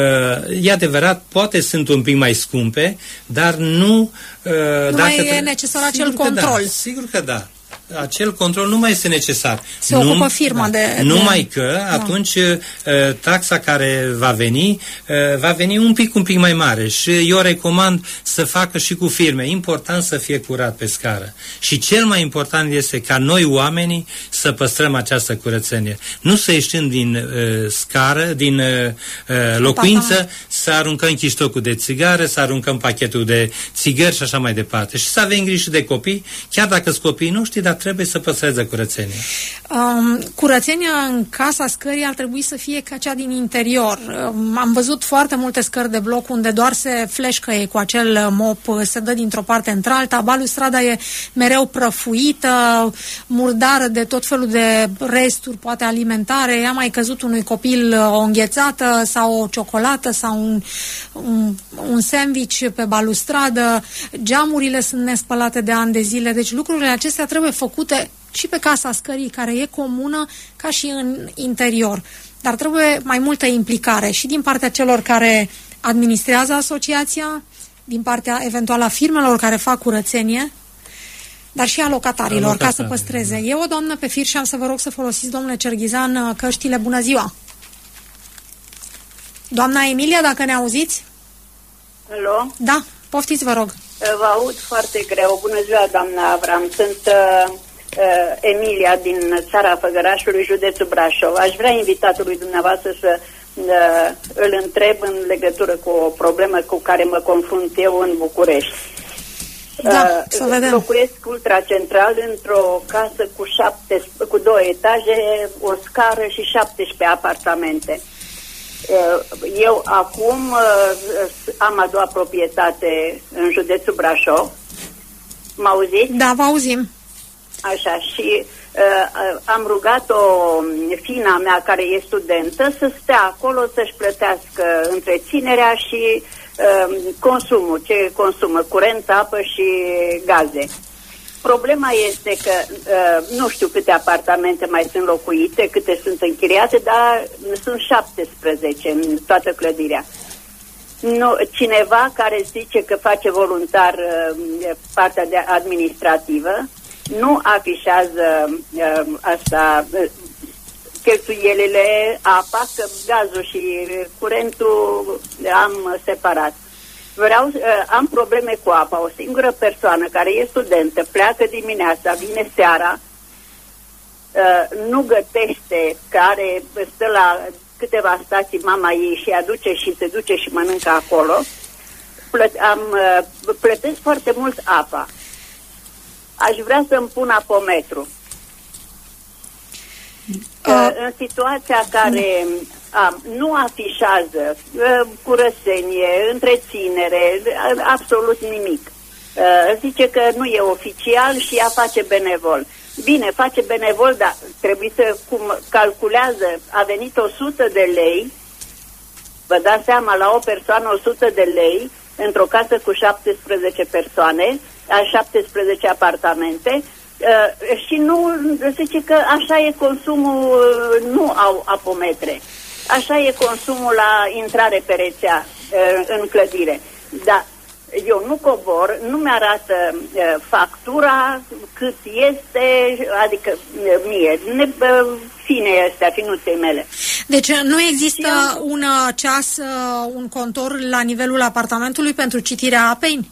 e adevărat, poate sunt un pic mai scumpe, dar nu... Nu dacă mai e necesar acel control. Da, sigur că da. Acel control nu mai este necesar. Se Num, ocupă firma da, de... Numai de... că da. atunci taxa care va veni, va veni un pic, un pic mai mare și eu recomand să facă și cu firme. Important să fie curat pe scară. Și cel mai important este ca noi oamenii să păstrăm această curățenie. Nu să ieșim din uh, scară, din uh, locuință, Papa. Să aruncăm chiștocul de țigară, să aruncăm pachetul de țigări și așa mai departe. Și să avem grijă de copii, chiar dacă sunt copiii noștri, dar trebuie să păstreze curățenia. Um, curățenia în casa scării ar trebui să fie ca cea din interior. Um, am văzut foarte multe scări de bloc unde doar se fleșcăie cu acel mop, se dă dintr-o parte într-alta, balustrada e mereu prăfuită, murdară de tot felul de resturi, poate alimentare, i-a mai căzut unui copil o înghețată sau o ciocolată sau un, un, un sandwich pe balustradă, geamurile sunt nespălate de ani de zile, deci lucrurile acestea trebuie făcute și pe casa scării, care e comună, ca și în interior. Dar trebuie mai multă implicare și din partea celor care administrează asociația, din partea eventuală a firmelor care fac curățenie, dar și a locatarilor, a ca să păstreze. Da. E o doamnă pe fir și am să vă rog să folosiți, domnule Cerghizan, căștile. Bună ziua! Doamna Emilia, dacă ne auziți? Alo? Da, poftiți, vă rog. Vă aud foarte greu. Bună ziua, doamna Avram. Sunt uh, uh, Emilia din țara Făgărașului, județul Brașov. Aș vrea invitatului dumneavoastră să uh, îl întreb în legătură cu o problemă cu care mă confrunt eu în București. Da, uh, să vedem. Locuiesc ultracentral într-o casă cu, șapte, cu două etaje, o scară și șaptesprezece apartamente. Eu acum am a doua proprietate în județul Brașov. Mă auziți? Da, vă auzim. Așa, și uh, am rugat-o fina mea, care e studentă, să stea acolo, să-și plătească întreținerea și uh, consumul, ce consumă, curent, apă și gaze. Problema este că uh, nu știu câte apartamente mai sunt locuite, câte sunt închiriate, dar sunt șaptesprezece în toată clădirea. Nu, cineva care zice că face voluntar uh, partea de administrativă nu afișează uh, asta, uh, cheltuielile, apa, că gazul și curentul am separat. Vreau, uh, am probleme cu apa. O singură persoană care e studentă, pleacă dimineața, vine seara, uh, nu gătește, care stă la câteva stații mama ei și aduce și se duce și mănâncă acolo. Plăt, am, uh, plătesc foarte mult apa. Aș vrea să-mi pun apometru. Uh. În situația care am, nu afișează uh, curățenie, întreținere, uh, absolut nimic. Uh, zice că nu e oficial și ea face benevol. Bine, face benevol, dar trebuie să, cum calculează, a venit o sută de lei, vă dați seama, la o persoană o sută de lei, într-o casă cu șaptesprezece persoane, a șaptesprezece apartamente, uh, și nu, zice că așa e consumul, uh, nu au apometre. Așa e consumul la intrare pe rețea uh, în clădire. Dar eu nu cobor, nu mi-arată uh, factura, cât este, adică uh, mie, ne, uh, fine astea, finuței mele. Deci nu există eu... un ceas, uh, un contor la nivelul apartamentului pentru citirea apei?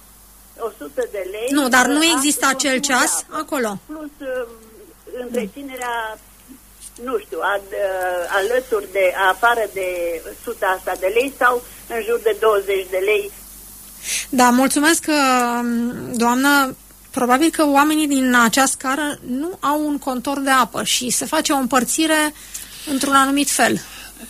o sută de lei. Nu, dar nu există acel ceas acolo. Plus uh, întreținerea, nu știu, ad, uh, alături de, afară de suta asta de lei sau în jur de douăzeci de lei. Da, mulțumesc, doamnă. Probabil că oamenii din acea scară nu au un contor de apă și se face o împărțire într-un anumit fel.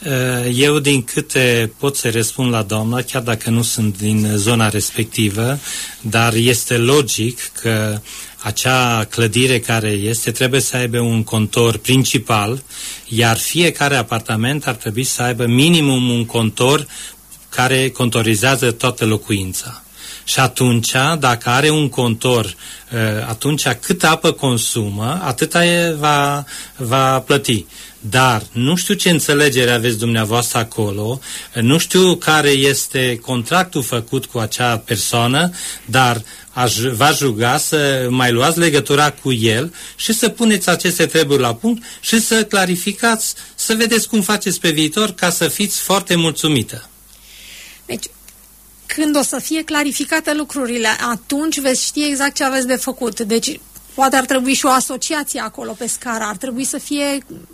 Eu, din câte pot să răspund la doamna, chiar dacă nu sunt din zona respectivă, dar este logic că acea clădire care este trebuie să aibă un contor principal, iar fiecare apartament ar trebui să aibă minimum un contor care contorizează toată locuința. Și atunci, dacă are un contor, atunci cât apă consumă, atâta e va, va plăti. Dar nu știu ce înțelegere aveți dumneavoastră acolo, nu știu care este contractul făcut cu acea persoană, dar aș, v-aș ruga să mai luați legătura cu el și să puneți aceste treburi la punct și să clarificați, să vedeți cum faceți pe viitor ca să fiți foarte mulțumită. Deci, când o să fie clarificate lucrurile, atunci veți ști exact ce aveți de făcut. Deci, poate ar trebui și o asociație acolo pe scară, ar trebui să fie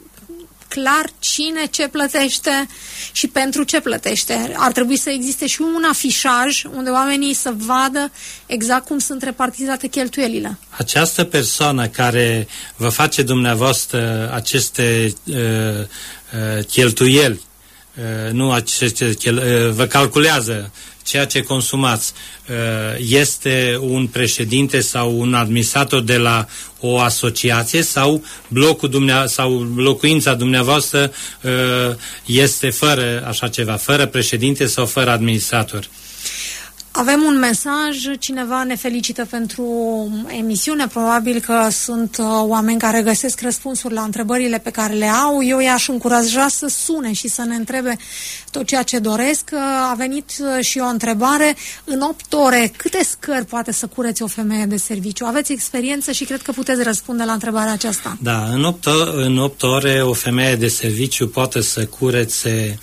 clar cine ce plătește și pentru ce plătește. Ar trebui să existe și un afișaj unde oamenii să vadă exact cum sunt repartizate cheltuielile. Această persoană care vă face dumneavoastră aceste uh, uh, cheltuieli, uh, nu aceste chel, uh, vă calculează ceea ce consumați, este un președinte sau un administrator de la o asociație sau blocul dumneavoastră, sau locuința dumneavoastră este fără așa ceva, fără președinte sau fără administrator? Avem un mesaj, cineva ne felicită pentru emisiune, probabil că sunt uh, oameni care găsesc răspunsuri la întrebările pe care le au. Eu i-aș încuraja să sune și să ne întrebe tot ceea ce doresc. Uh, a venit uh, și o întrebare, în opt ore, câte scări poate să curețe o femeie de serviciu? Aveți experiență și cred că puteți răspunde la întrebarea aceasta. Da, în opt, în opt ore o femeie de serviciu poate să curețe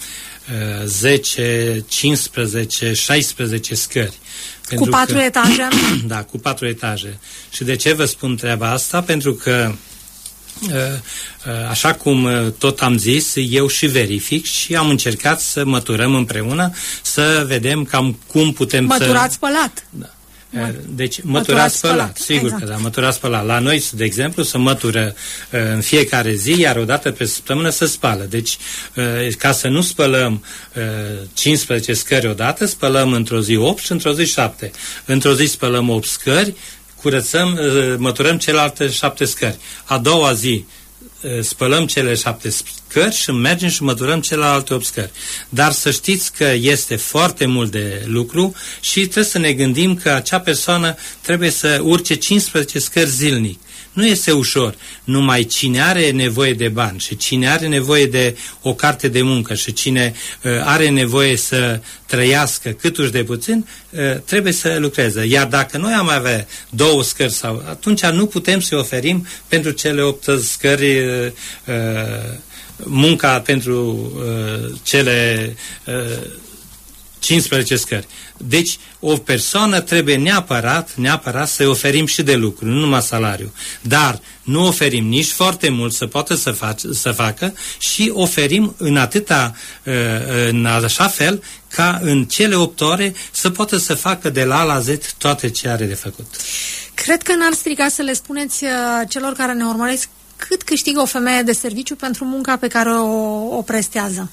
zece, cincisprezece, șaisprezece scări. Cu patru că, etaje? Da, cu patru etaje. Și de ce vă spun treaba asta? Pentru că așa cum tot am zis, eu și verific și am încercat să măturăm împreună, să vedem cam cum putem Măturați să... Măturați spălat. Da. Deci măturați spălat, sigur exact. Că da, măturați spălat. La noi, de exemplu, se mătură uh, în fiecare zi, iar o dată pe săptămână se spală. Deci, uh, ca să nu spălăm uh, cincisprezece scări odată, spălăm într-o zi opt și într-o zi șapte. Într-o zi spălăm opt scări, curățăm, măturăm celelalte șapte scări. A doua zi spălăm cele șapte scări și mergem și măturăm celelalte opt scări. Dar să știți că este foarte mult de lucru și trebuie să ne gândim că acea persoană trebuie să urce cincisprezece scări zilnic. Nu este ușor. Numai cine are nevoie de bani și cine are nevoie de o carte de muncă și cine uh, are nevoie să trăiască câtuși de puțin, uh, trebuie să lucreze. Iar dacă noi am avea două scări, sau, atunci nu putem să oferim pentru cele opt scări uh, uh, munca pentru uh, cele uh, cincisprezece scări. Deci, o persoană trebuie neapărat, neapărat să-i oferim și de lucru, nu numai salariu. Dar nu oferim nici foarte mult să poată să, fac, să facă și oferim în atâta, în așa fel, ca în cele opt ore să poată să facă de la A la Z toate ce are de făcut. Cred că n-ar strica să le spuneți celor care ne urmăresc cât câștigă o femeie de serviciu pentru munca pe care o, o prestează.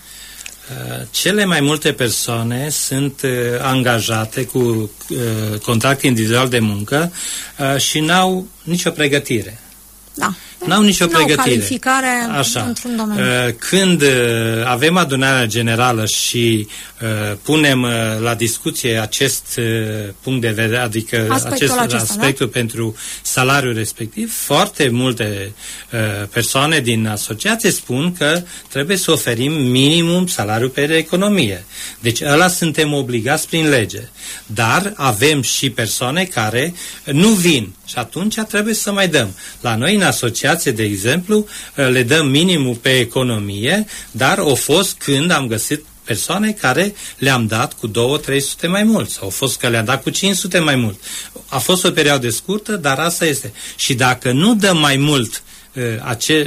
Cele mai multe persoane sunt uh, angajate cu uh, contract individual de muncă uh, și n-au nicio pregătire. Da. N-au nicio N-au pregătire. calificare Așa. într-un domeniu. Uh, când uh, avem adunarea generală și uh, punem uh, la discuție acest uh, punct de vedere, adică aspectul acest acesta, aspectul da? pentru salariul respectiv, foarte multe uh, persoane din asociație spun că trebuie să oferim minimum salariul pe economie. Deci ăla suntem obligați prin lege. Dar avem și persoane care nu vin și atunci trebuie să mai dăm. La noi în asociație, de exemplu, le dăm minimul pe economie, dar au fost când am găsit persoane care le-am dat cu două trei sute mai mult, sau au fost că le-am dat cu cinci sute mai mult. A fost o perioadă scurtă, dar asta este. Și dacă nu dăm mai mult ace,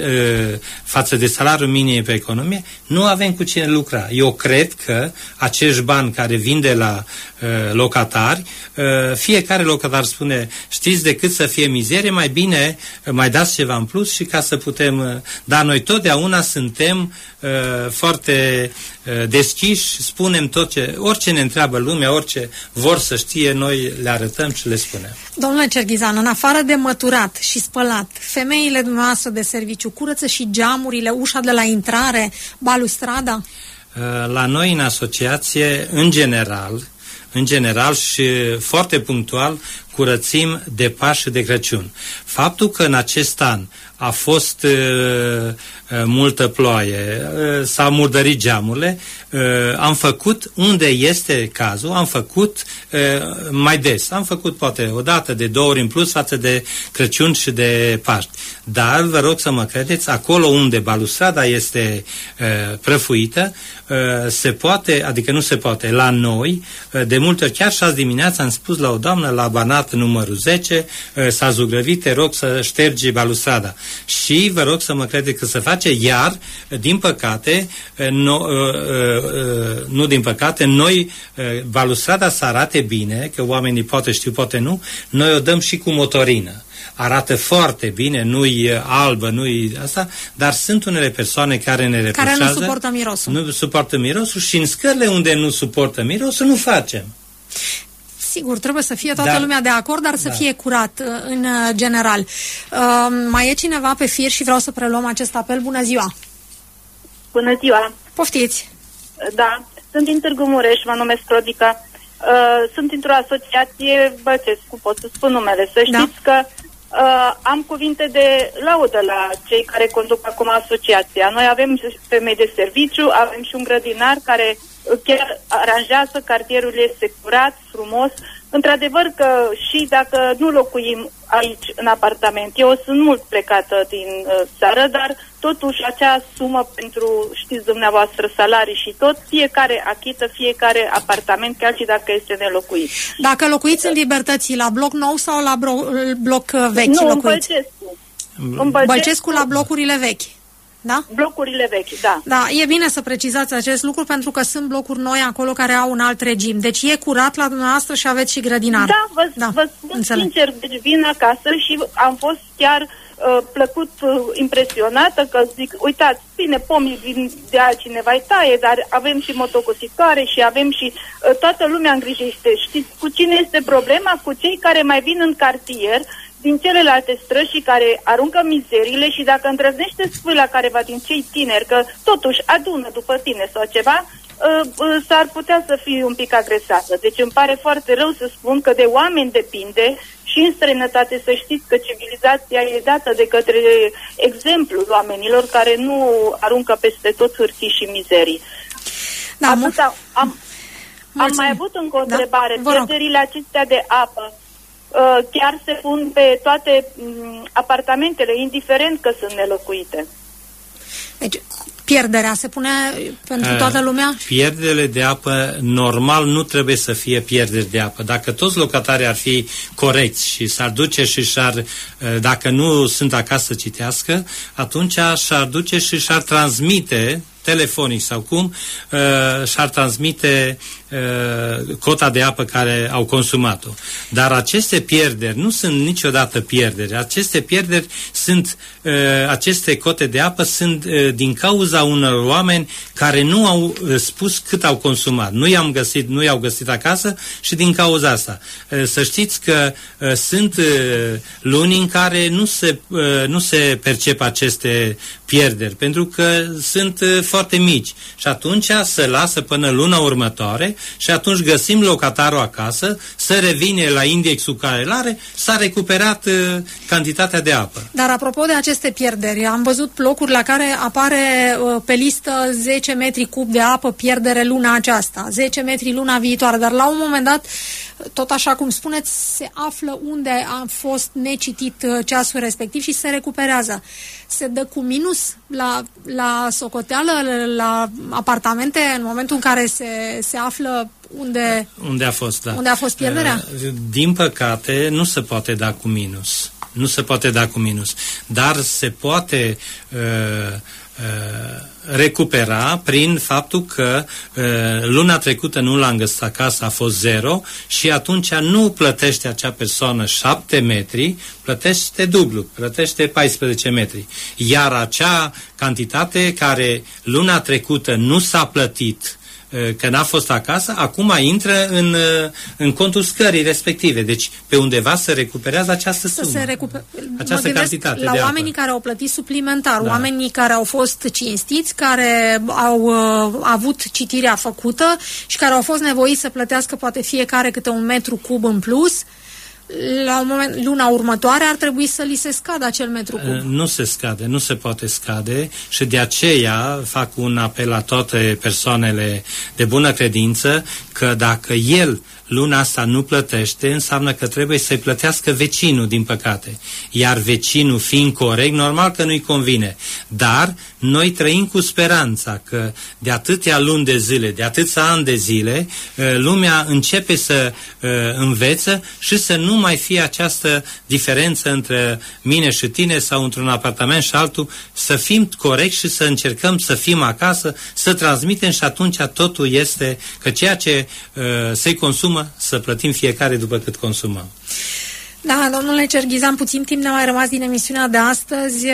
față de salariul minim pe economie, nu avem cu cine lucra. Eu cred că acești bani care vin de la uh, locatari, uh, fiecare locatar spune, știți, decât să fie mizerie, mai bine uh, mai dați ceva în plus și ca să putem... Uh, dar noi totdeauna suntem uh, foarte uh, deschiși, spunem tot ce... Orice ne întreabă lumea, orice vor să știe, noi le arătăm și le spunem. Domnule Cerghizan, în afară de măturat și spălat, femeile dumneavoastră de serviciu curăță și geamurile, ușa de la intrare, balustrada? La noi în asociație, în general, în general și foarte punctual, curățim de Paști și de Crăciun. Faptul că în acest an a fost uh, multă ploaie, uh, s-au murdărit geamurile, uh, am făcut, unde este cazul, am făcut uh, mai des. Am făcut poate o dată, de două ori în plus față de Crăciun și de Paști. Dar vă rog să mă credeți, acolo unde balustrada este uh, prăfuită, uh, se poate, adică nu se poate, la noi, uh, de multe ori, chiar și azi dimineața am spus la o doamnă, la Banat numărul zece, uh, s-a zugrăvit, te rog să ștergi balustrada. Și vă rog să mă credeți că se face, iar, din păcate, nu, uh, uh, nu din păcate, noi, uh, balustrada să arate bine, că oamenii poate știu, poate nu, noi o dăm și cu motorină. Arată foarte bine, nu-i albă, nu-i asta, dar sunt unele persoane care ne reproșează. Care nu suportă mirosul. Nu suportă mirosul și în scările unde nu suportă mirosul, nu facem. Sigur, trebuie să fie toată da. lumea de acord, dar să da. fie curat în general. Uh, mai e cineva pe fir și vreau să preluăm acest apel. Bună ziua! Bună ziua! Poftiți! Da, sunt din Târgu Mureș, mă numesc Rodica. Uh, sunt într-o asociație Bălcescu, pot să spun numele. Să știți da. că uh, am cuvinte de laudă la cei care conduc acum asociația. Noi avem femei de serviciu, avem și un grădinar care chiar aranjează, cartierul este curat, frumos. Într-adevăr că și dacă nu locuim aici în apartament, eu sunt mult plecată din uh, țară, dar totuși acea sumă pentru, știți dumneavoastră, salarii și tot, fiecare achită, fiecare apartament, chiar și dacă este nelocuit. Dacă locuiți în Libertății, la bloc nou sau la bro- bloc vechi? Nu, locuiți? în Bălcescu. În Bălcescu. Bălcescu la blocurile vechi. Da? Blocurile vechi, da. Da, e bine să precizați acest lucru pentru că sunt blocuri noi acolo care au un alt regim. Deci e curat la dumneavoastră și aveți și grădinar. Da, vă, da, vă spun înțeleg. sincer, deci vin acasă și am fost chiar uh, plăcut, uh, impresionată, că zic, uitați, bine, pomii de altcineva îi taie, dar avem și motocositoare și avem și uh, toată lumea îngrijește. Știți cu cine este problema? Cu cei care mai vin în cartier din celelalte străzi și care aruncă mizerile și dacă îndrăznește spui la careva din cei tineri că totuși adună după tine sau ceva, s-ar putea să fie un pic agresată. Deci îmi pare foarte rău să spun că de oameni depinde și în străinătate să știți că civilizația e dată de către exemplul oamenilor care nu aruncă peste tot hârtii și mizerii. Da, Atâta, am, am mai avut încă o întrebare. Da, pierderile acestea de apă chiar se pun pe toate apartamentele, indiferent că sunt nelocuite. Deci, pierderea se pune pentru toată lumea? Pierderile de apă, normal, nu trebuie să fie pierderi de apă. Dacă toți locatarii ar fi corecți și s-ar duce și și-ar, dacă nu sunt acasă să citească, atunci și-ar duce și și-ar transmite telefonic sau cum, uh, și-ar transmite uh, cota de apă care au consumat-o. Dar aceste pierderi nu sunt niciodată pierderi. Aceste pierderi sunt, uh, aceste cote de apă sunt uh, din cauza unor oameni care nu au uh, spus cât au consumat. Nu i-am găsit, nu i-au găsit acasă și din cauza asta. Uh, să știți că uh, sunt uh, luni în care nu se, uh, nu se percep aceste pierderi, pentru că sunt uh, foarte mici. Și atunci se lasă până luna următoare și atunci găsim locatarul acasă, să revine la indexul care îl are, s-a recuperat uh, cantitatea de apă. Dar apropo de aceste pierderi, am văzut locuri la care apare uh, pe listă zece metri cub de apă pierdere luna aceasta, zece metri luna viitoare, dar la un moment dat, tot așa cum spuneți, se află unde a fost necitit uh, ceasul respectiv și se recuperează. Se dă cu minus la, la socoteală, la apartamente, în momentul în care se, se află unde, unde a fost, da. Unde a fost pierderea? Din păcate, nu se poate da cu minus. Nu se poate da cu minus. Dar se poate uh, uh, recupera prin faptul că uh, luna trecută nu l-am găsit acasă, a fost zero și atunci nu plătește acea persoană șapte metri, plătește dublu, plătește paisprezece metri. Iar acea cantitate care luna trecută nu s-a plătit că n-a fost acasă, acum intră în, în contul scării respective. Deci, pe undeva se recuperează această sumă. Se recuper... Această cantitate la de oamenii apă. care au plătit suplimentar, da. Oamenii care au fost cinstiți, care au uh, avut citirea făcută și care au fost nevoiți să plătească poate fiecare câte un metru cub în plus, la un moment, luna următoare ar trebui să li se scadă acel metru cub. Nu se scade, nu se poate scade și de aceea fac un apel la toate persoanele de bună credință că dacă el luna asta nu plătește, înseamnă că trebuie să-i plătească vecinul, din păcate. Iar vecinul, fiind corect, normal că nu-i convine. Dar noi trăim cu speranța că de atâtea luni de zile, de atâția ani de zile, lumea începe să învețe și să nu mai fie această diferență între mine și tine sau într-un apartament și altul, să fim corecți și să încercăm să fim acasă, să transmitem și atunci totul este că ceea ce uh, se consumă să plătim fiecare după cât consumăm. Da, domnule Cerghizan, puțin timp ne-a mai rămas din emisiunea de astăzi.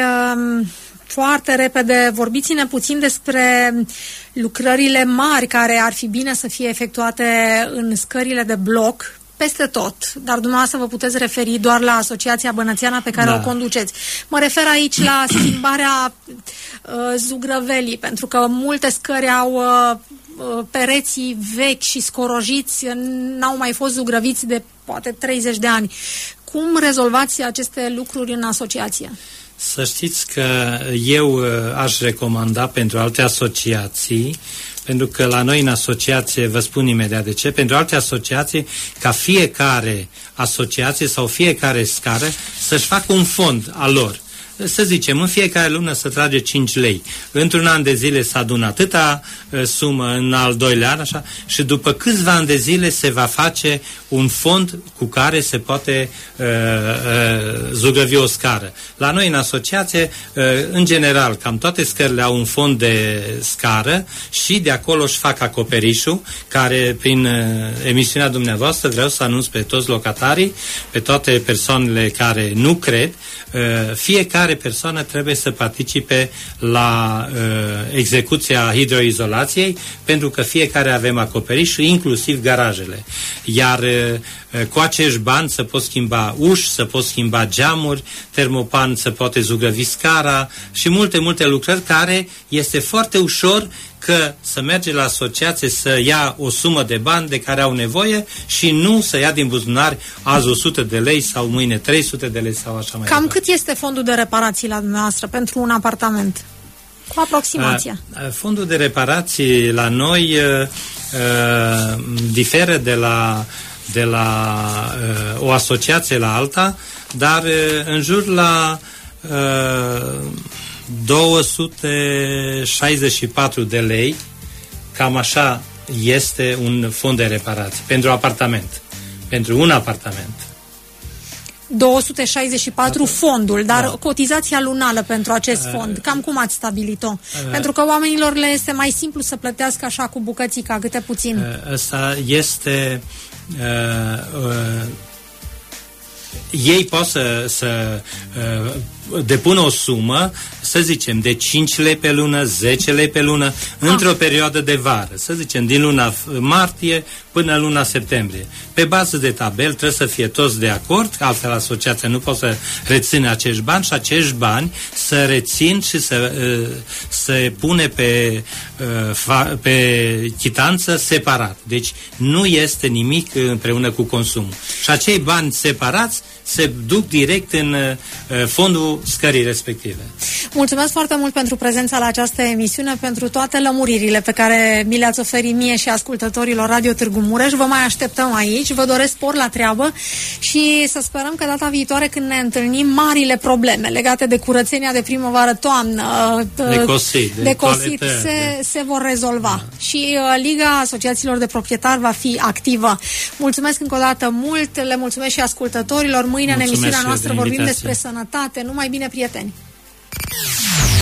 Foarte repede, vorbiți-ne puțin despre lucrările mari care ar fi bine să fie efectuate în scările de bloc, peste tot, dar dumneavoastră vă puteți referi doar la Asociația Bănățeana pe care da. o conduceți. Mă refer aici la schimbarea uh, zugrăvelii, pentru că multe scări au uh, pereții vechi și scorojiți, n-au mai fost zugrăviți de poate treizeci de ani. Cum rezolvați aceste lucruri în asociație? Să știți că eu aș recomanda pentru alte asociații, pentru că la noi în asociație, vă spun imediat de ce, pentru alte asociații, ca fiecare asociație sau fiecare scară să-și facă un fond al lor. să zicem, în fiecare lună să trage cinci lei. Într-un an de zile s-a adunat atâta uh, sumă, în al doilea an, așa, și după câțiva ani de zile se va face un fond cu care se poate uh, uh, zugrăvi o scară. La noi, în asociație, uh, în general, cam toate scările au un fond de scară și de acolo își fac acoperișul, care, prin uh, emisiunea dumneavoastră, vreau să anunț pe toți locatarii, pe toate persoanele care nu cred, uh, fiecare persoană trebuie să participe la uh, execuția hidroizolației, pentru că fiecare avem acoperișul, inclusiv garajele. Iar uh, cu acești bani se pot schimba uși, se pot schimba geamuri, termopan se poate zugrăvi scara și multe, multe lucrări care este foarte ușor că să merge la asociație să ia o sumă de bani de care au nevoie și nu să ia din buzunar azi o sută de lei sau mâine trei sute de lei sau așa mai Cam departe. cât este fondul de reparații la dumneavoastră pentru un apartament? Cu aproximația. A, fondul de reparații la noi uh, uh, diferă de la, de la uh, o asociație la alta, dar uh, în jur la uh, două sute șaizeci și patru de lei, cam așa este un fond de reparații pentru apartament, pentru un apartament. două sute șaizeci și patru fondul, dar da. Cotizația lunală pentru acest fond, cam cum ați stabilit-o? Uh, pentru că oamenilor le este mai simplu să plătească așa cu bucățica, câte puțin. Ăsta este... Uh, uh, ei pot să, să uh, depună o sumă, să zicem, de cinci lei pe lună, zece lei pe lună, ah. într-o perioadă de vară, să zicem, din luna martie până luna septembrie. Pe bază de tabel trebuie să fie toți de acord, altfel asociația nu poate să reține acești bani și acești bani să rețin și să uh, se pune pe, uh, pe chitanță separat. Deci nu este nimic împreună cu consumul. Și acei bani separați se duc direct în uh, fondul scării respective. Mulțumesc foarte mult pentru prezența la această emisiune, pentru toate lămuririle pe care mi le-ați oferit mie și ascultătorilor Radio Târgu Mureș. Vă mai așteptăm aici, vă doresc spor la treabă și să sperăm că data viitoare când ne întâlnim, marile probleme legate de curățenia de primăvară-toamnă, de cosit, de de cosit toaletă, se, de... se vor rezolva. Da. Și uh, Liga Asociațiilor de Proprietari va fi activă. Mulțumesc încă o dată mult, le mulțumesc și ascultătorilor. Mâine, mulțumesc în emisiunea noastră, vorbim despre sănătate. Numai bine, prieteni!